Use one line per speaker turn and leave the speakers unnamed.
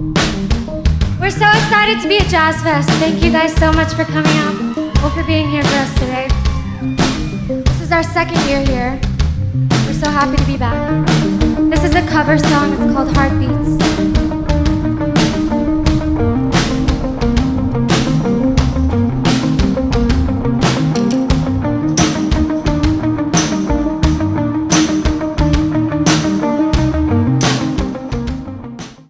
We're so excited to be at Jazz Fest. Thank you guys so much for coming out, or for being here for us today. This is our second year here. We're so happy to be back. This is a cover song. It's called Heartbeats.